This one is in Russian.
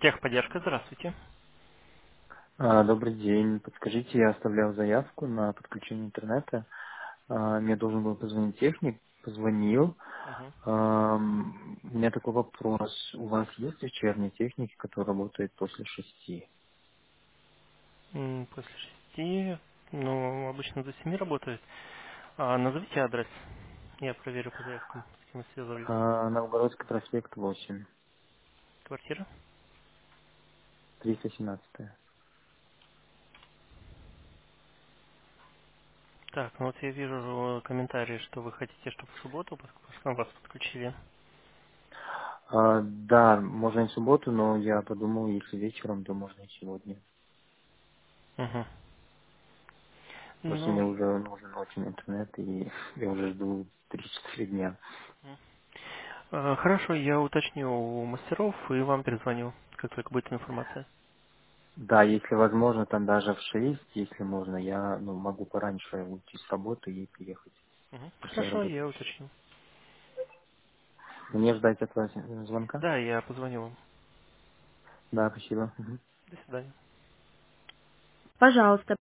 Техподдержка, здравствуйте. Добрый день. Подскажите, я оставлял заявку на подключение интернета. Мне должен был позвонить техник. Позвонил. Мгм. У меня такой вопрос. У вас есть вечерние техники, которые работают после 6? После 6, ну, обычно до 7 работает. Назовите адрес, я проверю по заявкам, с кем вы связывались. Новгородский проспект 8, Квартира? 317. Так, ну вот я вижу комментарии, что вы хотите, чтобы в субботу вас подключили. Да, можно и в субботу, но я подумал, если вечером, то можно и сегодня. Угу. Просто мне Ну, уже нужен очень интернет, и я уже жду 3-4 дня. хорошо, я уточню у мастеров и вам перезвоню, как только будет информация. Да, если возможно, там даже в 6, если можно, я могу пораньше уйти с работы и приехать Мгм. после Хорошо, работы. я уточню. Мне ждать от вас звонка? Да, я позвоню вам. Да, спасибо. Мгм. До свидания. Пожалуйста,